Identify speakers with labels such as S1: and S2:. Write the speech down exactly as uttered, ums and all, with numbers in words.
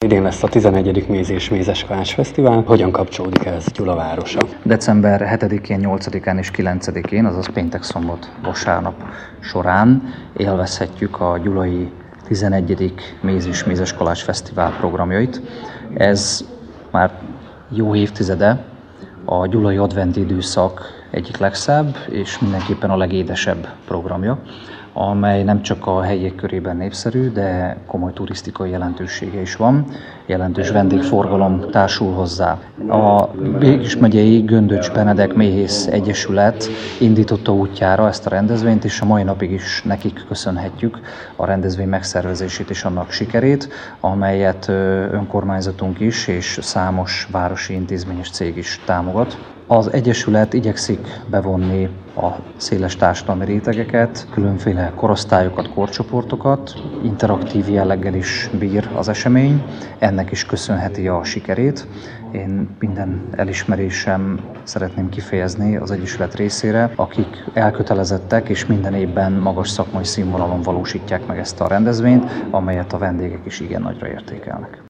S1: Idén lesz a tizenegyedik Méz és Mézes Kalács Fesztivál. Hogyan kapcsolódik ez Gyula városa?
S2: december hetedikén, nyolcadikán és kilencedikén, azaz péntek, szombat, vasárnap során élvezhetjük a gyulai tizenegyedik Méz és Mézes Kalács Fesztivál programjait. Ez már jó évtizede a gyulai adventi időszak egyik legszebb és mindenképpen a legédesebb programja, amely nem csak a helyiek körében népszerű, de komoly turisztikai jelentősége is van, jelentős vendégforgalom társul hozzá. A Békés megyei Göndöcs Benedek Méhész Egyesület indította útjára ezt a rendezvényt, és a mai napig is nekik köszönhetjük a rendezvény megszervezését és annak sikerét, amelyet önkormányzatunk is és számos városi intézményes cég is támogat. Az Egyesület igyekszik bevonni a széles társadalmi rétegeket, különféle korosztályokat, korcsoportokat, interaktív jelleggel is bír az esemény, ennek is köszönheti a sikerét. Én minden elismerésem szeretném kifejezni az Egyesület részére, akik elkötelezettek és minden évben magas szakmai színvonalon valósítják meg ezt a rendezvényt, amelyet a vendégek is igen nagyra értékelnek.